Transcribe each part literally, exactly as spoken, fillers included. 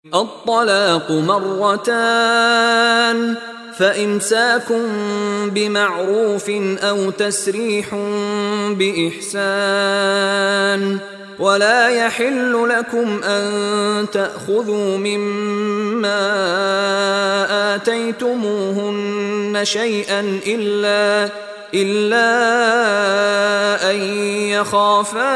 الطلاق مرتان فإمساك بمعروف أو تسريح بإحسان ولا يحل لكم أن تأخذوا مما آتيتموهن شيئا إلا إلا أن يخافا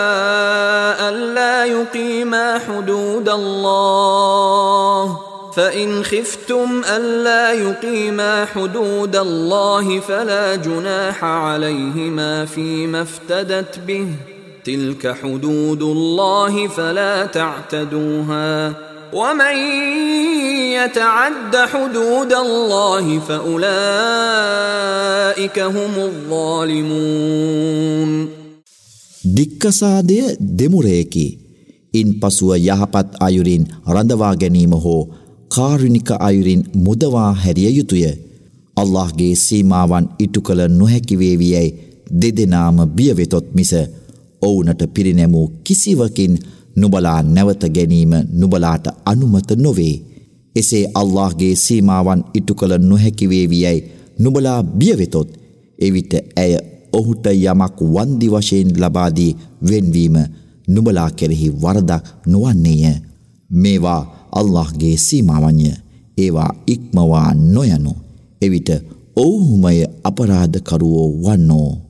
ألا يقيما حدود الله فإن خفتم ألا يقيما حدود الله فلا جناح عليهما فيما افتدت به تلك حدود الله فلا تعتدوها ومن يتعد حدود الله فأولئك هم الظالمون. දික්කසාදය දෙමුරයකි. ඉන් පසුව යහපත් අයුරින් රඳවා ගැනීම හෝ කාරුණික අයුරින් මුදවා හැරිය යුතුය. අල්ලාහ්ගේ සීමාවන් ඉටු කළ නොහැකි වේවියයි දෙදෙනාම බියවෙතොත් මිස ඔවුනට පිරිනැමූ කිසිවකින් නුබලා නැවත ගැනීම නුබලාට අනුමත නොවේ. එසේ අල්ලාහ්ගේ සීමාවන් ඉටු කළ නොහැකි වේවියයි නුබලා බියවෙතොත් එවිට ඇය ඔහුට යමක් වන්දි වශයෙන් ලබා දී වෙන්වීම නුබලා කෙරෙහි වරදක් නොවන්නේය. මේවා අල්ලාහ්ගේ සීමාවන්ය. ඒවා ඉක්මවා නොයනු. එවිට ඔවුහුමය අපරාධකරුවෝ වන්නෝ.